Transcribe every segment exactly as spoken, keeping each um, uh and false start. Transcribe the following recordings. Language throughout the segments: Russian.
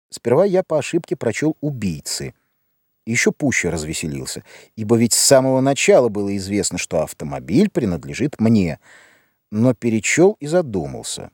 Сперва я по ошибке прочел «убийцы». Еще пуще развеселился, ибо ведь с самого начала было известно, что автомобиль принадлежит мне, но перечел и задумался.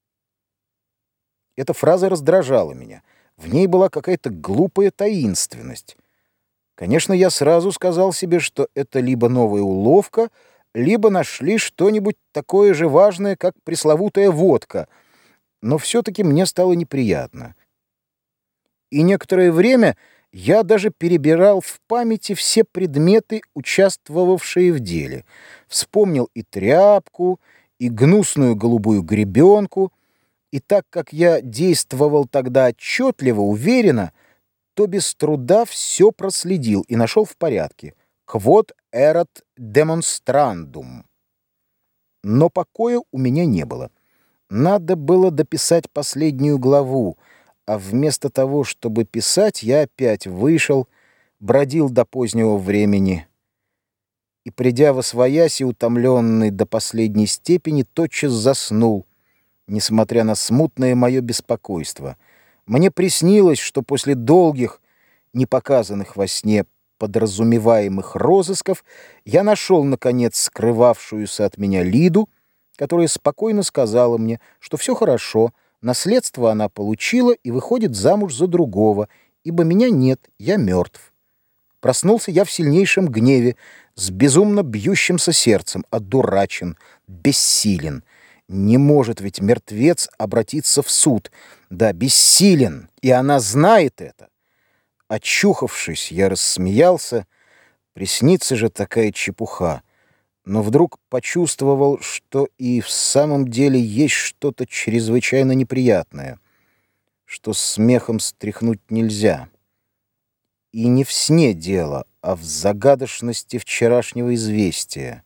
Эта фраза раздражала меня. В ней была какая-то глупая таинственность. Конечно, я сразу сказал себе, что это либо новая уловка, либо нашли что-нибудь такое же важное, как пресловутая водка, но все-таки мне стало неприятно. И некоторое время я даже перебирал в памяти все предметы, участвовавшие в деле. Вспомнил и тряпку, и гнусную голубую гребенку, и так как я действовал тогда отчетливо, уверенно, то без труда все проследил и нашел в порядке. «Quod erat demonstrandum». Но покоя у меня не было. Надо было дописать последнюю главу, а вместо того, чтобы писать, я опять вышел, бродил до позднего времени и, придя восвояси, утомленный до последней степени, тотчас заснул, несмотря на смутное мое беспокойство. Мне приснилось, что после долгих, непоказанных во сне подразумеваемых розысков, я нашел, наконец, скрывавшуюся от меня Лиду, которая спокойно сказала мне, что все хорошо, наследство она получила и выходит замуж за другого, ибо меня нет, я мертв. Проснулся я в сильнейшем гневе, с безумно бьющимся сердцем, одурачен, бессилен. Не может ведь мертвец обратиться в суд. Да, бессилен, и она знает это. Очухавшись, я рассмеялся. Приснится же такая чепуха. Но вдруг почувствовал, что и в самом деле есть что-то чрезвычайно неприятное, что смехом стряхнуть нельзя. И не в сне дело, а в загадочности вчерашнего известия.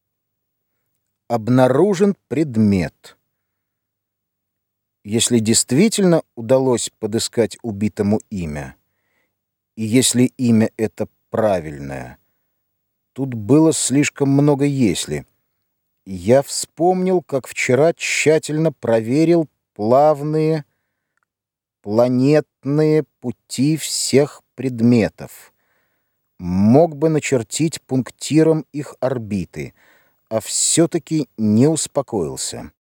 Обнаружен предмет. Если действительно удалось подыскать убитому имя, и если имя это правильное, тут было слишком много «если». Я вспомнил, как вчера тщательно проверил плавные планетные пути всех предметов. Мог бы начертить пунктиром их орбиты, а все-таки не успокоился.